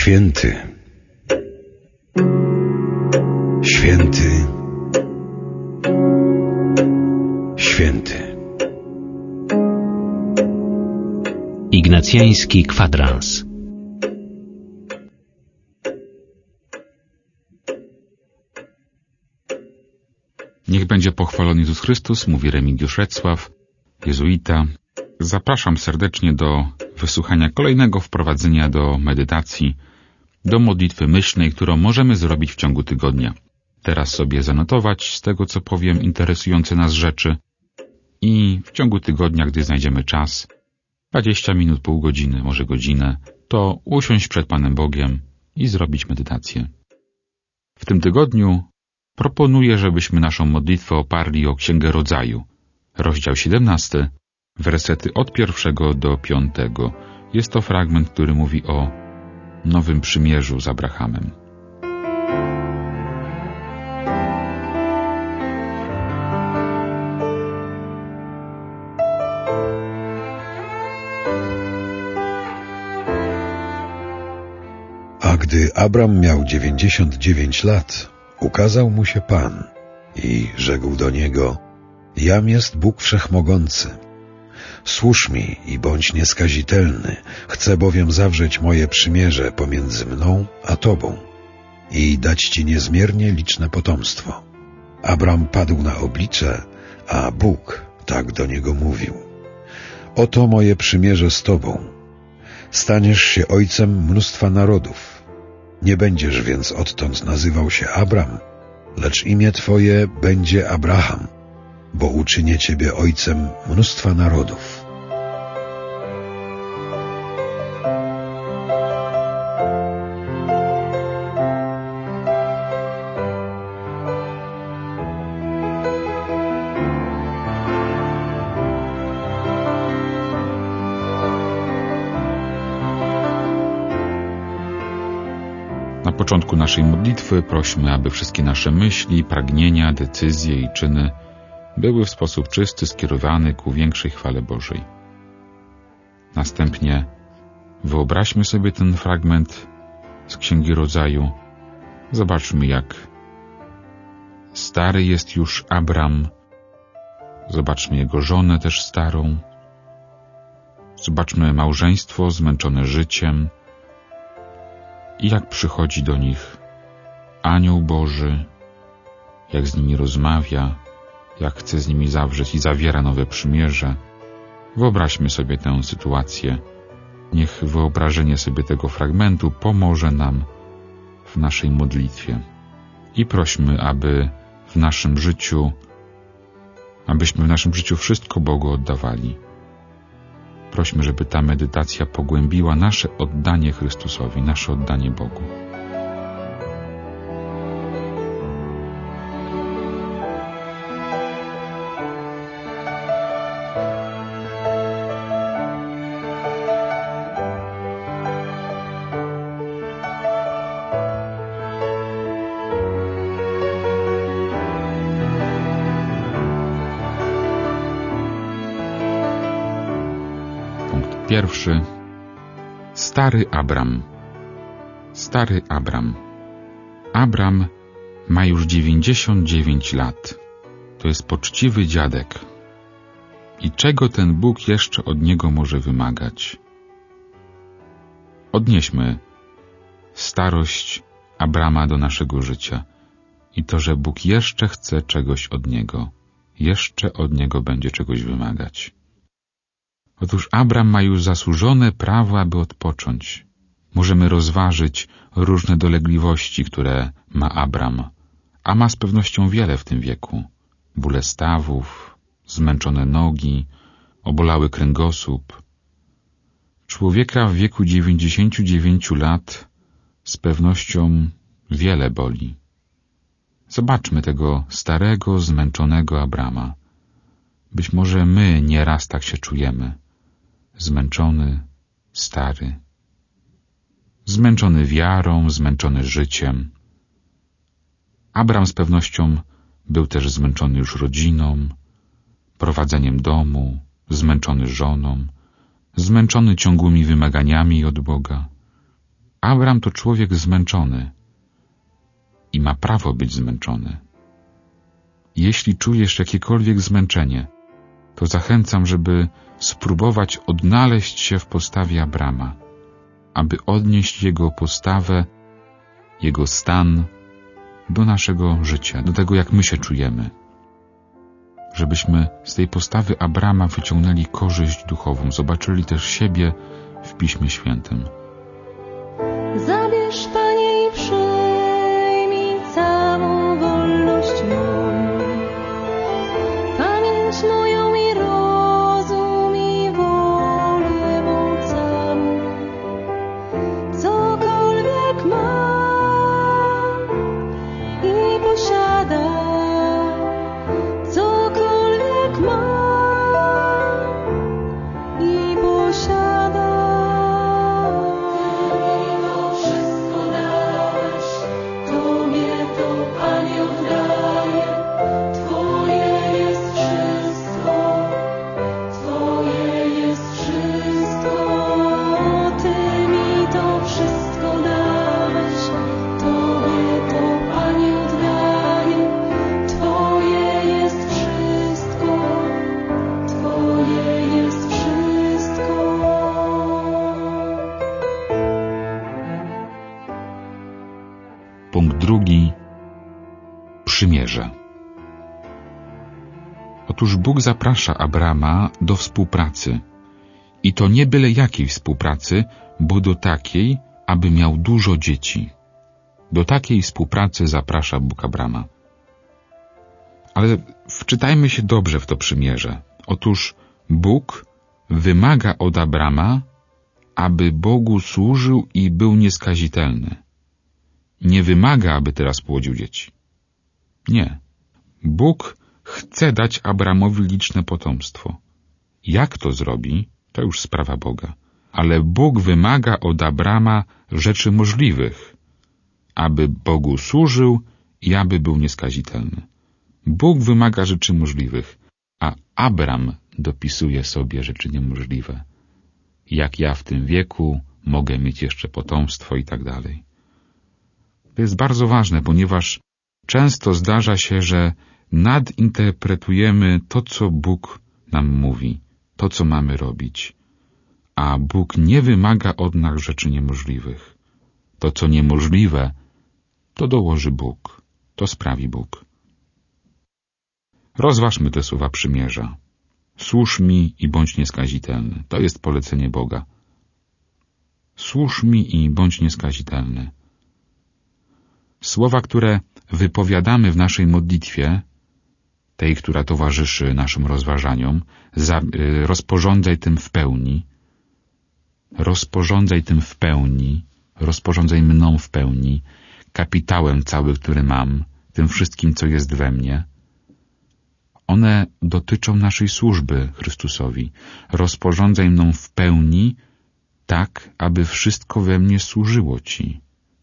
Święty, święty, święty. Ignacjański kwadrans. Niech będzie pochwalony Jezus Chrystus, mówi Remigiusz Recław, jezuita. Zapraszam serdecznie do wysłuchania kolejnego wprowadzenia do medytacji, do modlitwy myślnej, którą możemy zrobić w ciągu tygodnia. Teraz sobie zanotować z tego, co powiem, interesujące nas rzeczy i w ciągu tygodnia, gdy znajdziemy czas, 20 minut, pół godziny, może godzinę, to usiąść przed Panem Bogiem i zrobić medytację. W tym tygodniu proponuję, żebyśmy naszą modlitwę oparli o Księgę Rodzaju, rozdział 17, wersety od 1 do 5. Jest to fragment, który mówi o nowym przymierzu z Abrahamem. A gdy Abram miał 99 lat, ukazał mu się Pan i rzekł do niego: Jam jest Bóg Wszechmogący. Służ mi i bądź nieskazitelny, chcę bowiem zawrzeć moje przymierze pomiędzy mną a Tobą i dać Ci niezmiernie liczne potomstwo. Abram padł na oblicze, a Bóg tak do niego mówił: Oto moje przymierze z Tobą. Staniesz się ojcem mnóstwa narodów. Nie będziesz więc odtąd nazywał się Abram, lecz imię Twoje będzie Abraham, bo uczynię Ciebie ojcem mnóstwa narodów. Na początku naszej modlitwy prośmy, aby wszystkie nasze myśli, pragnienia, decyzje i czyny były w sposób czysty skierowane ku większej chwale Bożej. Następnie wyobraźmy sobie ten fragment z Księgi Rodzaju. Zobaczmy, jak stary jest już Abram. Zobaczmy jego żonę też starą. Zobaczmy małżeństwo zmęczone życiem i jak przychodzi do nich Anioł Boży, jak z nimi rozmawia, jak chce z nimi zawrzeć i zawiera nowe przymierze. Wyobraźmy sobie tę sytuację. Niech wyobrażenie sobie tego fragmentu pomoże nam w naszej modlitwie. I prośmy, abyśmy w naszym życiu wszystko Bogu oddawali. Prośmy, żeby ta medytacja pogłębiła nasze oddanie Chrystusowi, nasze oddanie Bogu. Pierwszy. Stary Abram. Stary Abram. Abram ma już 99 lat. To jest poczciwy dziadek. I czego ten Bóg jeszcze od niego może wymagać? Odnieśmy starość Abrama do naszego życia i to, że Bóg jeszcze chce czegoś od niego. Jeszcze od niego będzie czegoś wymagać. Otóż Abram ma już zasłużone prawo, aby odpocząć. Możemy rozważyć różne dolegliwości, które ma Abram, a ma z pewnością wiele w tym wieku. Bóle stawów, zmęczone nogi, obolały kręgosłup. Człowieka w wieku 99 lat z pewnością wiele boli. Zobaczmy tego starego, zmęczonego Abrama. Być może my nieraz tak się czujemy. Zmęczony, stary. Zmęczony wiarą, zmęczony życiem. Abram z pewnością był też zmęczony już rodziną, prowadzeniem domu, zmęczony żoną, zmęczony ciągłymi wymaganiami od Boga. Abram to człowiek zmęczony i ma prawo być zmęczony. Jeśli czujesz jakiekolwiek zmęczenie, to zachęcam, żeby spróbować odnaleźć się w postawie Abrama, aby odnieść jego postawę, jego stan do naszego życia, do tego, jak my się czujemy. Żebyśmy z tej postawy Abrama wyciągnęli korzyść duchową, zobaczyli też siebie w Piśmie Świętym. Zabierz, Panie, i przyjmij całą wolność moją, pamięć moją i rozum i wolę mą całą. Cokolwiek mam i posiadam, cokolwiek mam i posiadam. Wszystko dałeś, Tobie to, Panie, oddaję. Twoje jest wszystko, Twoje jest wszystko. Ty mi to wszystko dałeś, Tobie to, Panie, oddaję. Twoje jest wszystko, Twoje jest wszystko. Punkt drugi. Przymierze. Otóż Bóg zaprasza Abrama do współpracy. I to nie byle jakiej współpracy, bo do takiej, aby miał dużo dzieci. Do takiej współpracy zaprasza Bóg Abrama. Ale wczytajmy się dobrze w to przymierze. Otóż Bóg wymaga od Abrama, aby Bogu służył i był nieskazitelny. Nie wymaga, aby teraz płodził dzieci. Nie. Bóg chce dać Abramowi liczne potomstwo. Jak to zrobi, to już sprawa Boga. Ale Bóg wymaga od Abrama rzeczy możliwych, aby Bogu służył i aby był nieskazitelny. Bóg wymaga rzeczy możliwych, a Abram dopisuje sobie rzeczy niemożliwe. Jak ja w tym wieku mogę mieć jeszcze potomstwo i tak dalej. To jest bardzo ważne, ponieważ często zdarza się, że nadinterpretujemy to, co Bóg nam mówi, to, co mamy robić. A Bóg nie wymaga od nas rzeczy niemożliwych. To, co niemożliwe, to dołoży Bóg, to sprawi Bóg. Rozważmy te słowa przymierza. Służ mi i bądź nieskazitelny. To jest polecenie Boga. Służ mi i bądź nieskazitelny. Słowa, które wypowiadamy w naszej modlitwie, tej, która towarzyszy naszym rozważaniom, rozporządzaj tym w pełni, rozporządzaj tym w pełni, rozporządzaj mną w pełni, kapitałem cały, który mam, tym wszystkim, co jest we mnie. One dotyczą naszej służby Chrystusowi. Rozporządzaj mną w pełni, tak, aby wszystko we mnie służyło Ci.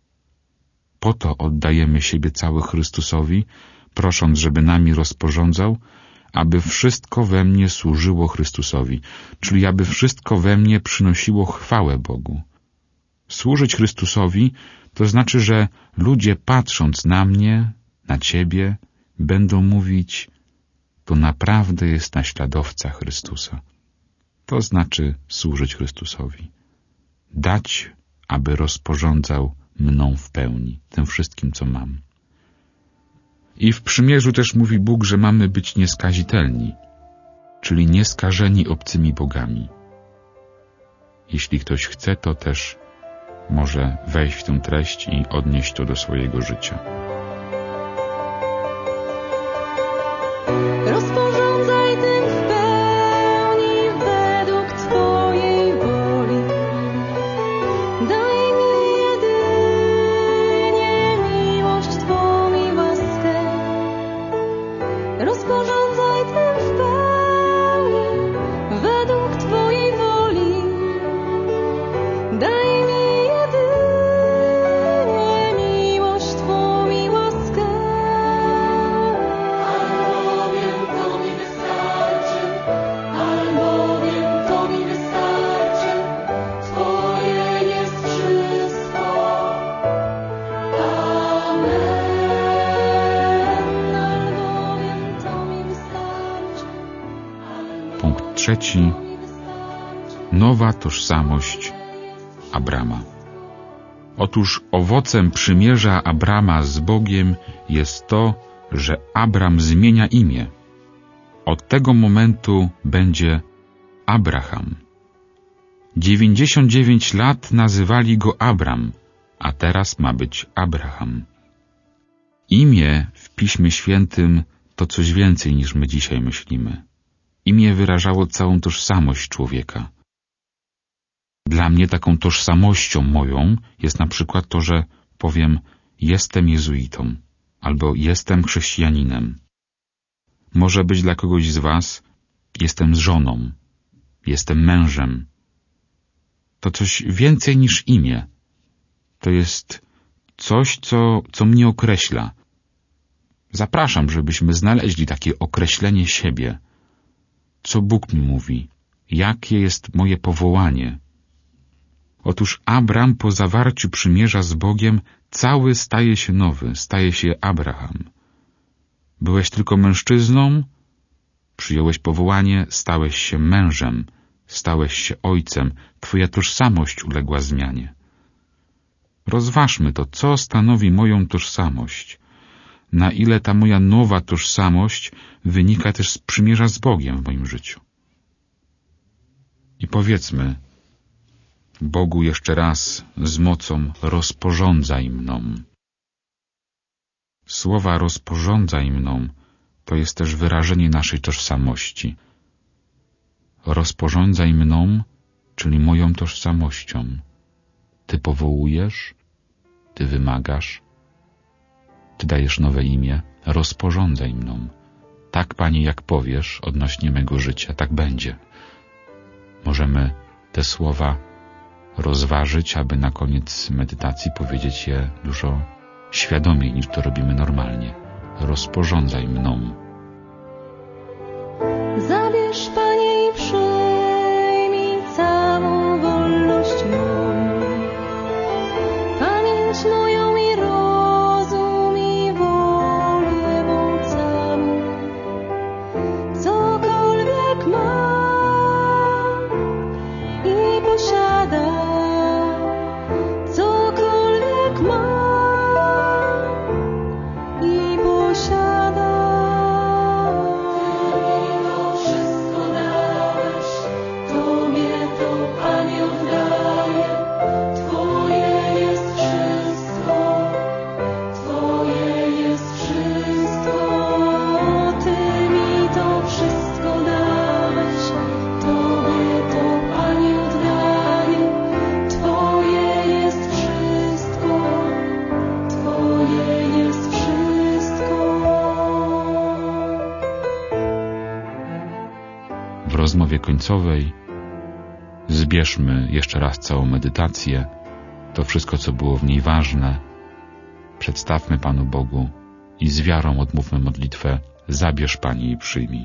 Po to oddajemy siebie cały Chrystusowi, prosząc, żeby nami rozporządzał, aby wszystko we mnie służyło Chrystusowi, czyli aby wszystko we mnie przynosiło chwałę Bogu. Służyć Chrystusowi to znaczy, że ludzie patrząc na mnie, na Ciebie, będą mówić: to naprawdę jest naśladowca Chrystusa. To znaczy służyć Chrystusowi. Dać, aby rozporządzał mną w pełni, tym wszystkim, co mam. I w przymierzu też mówi Bóg, że mamy być nieskazitelni, czyli nieskażeni obcymi bogami. Jeśli ktoś chce, to też może wejść w tę treść i odnieść to do swojego życia. Rozporządzaj tym w pełni według Twojej woli. Daj mi jedynie miłość Twą i łaskę. Rozporządzaj tym w pełni według Twojej woli. Daj mi jedynie miłość Twą i łaskę. trzeci, nowa tożsamość Abrama. Otóż owocem przymierza Abrama z Bogiem jest to, że Abram zmienia imię. Od tego momentu będzie Abraham. 99 lat nazywali go Abram, a teraz ma być Abraham. Imię w Piśmie Świętym to coś więcej niż my dzisiaj myślimy. Imię wyrażało całą tożsamość człowieka. Dla mnie taką tożsamością moją jest na przykład to, że powiem jestem jezuitą albo jestem chrześcijaninem. Może być dla kogoś z was jestem żoną, jestem mężem. To coś więcej niż imię. To jest coś, co mnie określa. Zapraszam, żebyśmy znaleźli takie określenie siebie. Co Bóg mi mówi? Jakie jest moje powołanie? Otóż Abram po zawarciu przymierza z Bogiem cały staje się nowy, staje się Abraham. Byłeś tylko mężczyzną, przyjąłeś powołanie, stałeś się mężem, stałeś się ojcem, twoja tożsamość uległa zmianie. Rozważmy to, co stanowi moją tożsamość, na ile ta moja nowa tożsamość wynika też z przymierza z Bogiem w moim życiu. I powiedzmy Bogu jeszcze raz z mocą rozporządzaj mną. Słowa rozporządzaj mną to jest też wyrażenie naszej tożsamości. Rozporządzaj mną, czyli moją tożsamością. Ty powołujesz, Ty wymagasz, Ty dajesz nowe imię, rozporządzaj mną. Tak, Panie, jak powiesz odnośnie mego życia, tak będzie. Możemy te słowa rozważyć, aby na koniec medytacji powiedzieć je dużo świadomiej, niż to robimy normalnie. Rozporządzaj mną. Zabierz, Panie, i przyjmij całą wolność moją, pamięć moją i rozum i wolę mą całą. Cokolwiek mam i posiadam, cokolwiek mam i posiadam. W rozmowie końcowej zbierzmy jeszcze raz całą medytację, to wszystko, co było w niej ważne, przedstawmy Panu Bogu i z wiarą odmówmy modlitwę zabierz, Panie, i przyjmij.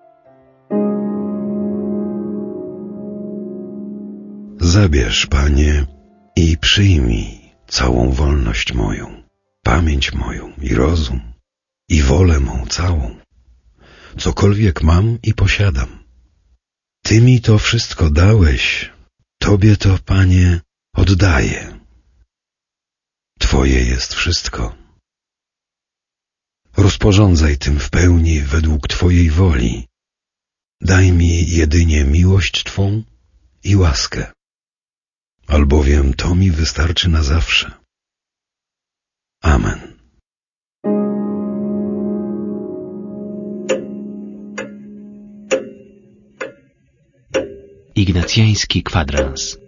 Zabierz, Panie, i przyjmij całą wolność moją, pamięć moją i rozum, i wolę mą całą. Cokolwiek mam i posiadam. Ty mi to wszystko dałeś, Tobie to, Panie, oddaję. Twoje jest wszystko. Rozporządzaj tym w pełni według Twojej woli. Daj mi jedynie miłość Twą i łaskę, albowiem to mi wystarczy na zawsze. Amen. Ignacjański kwadrans.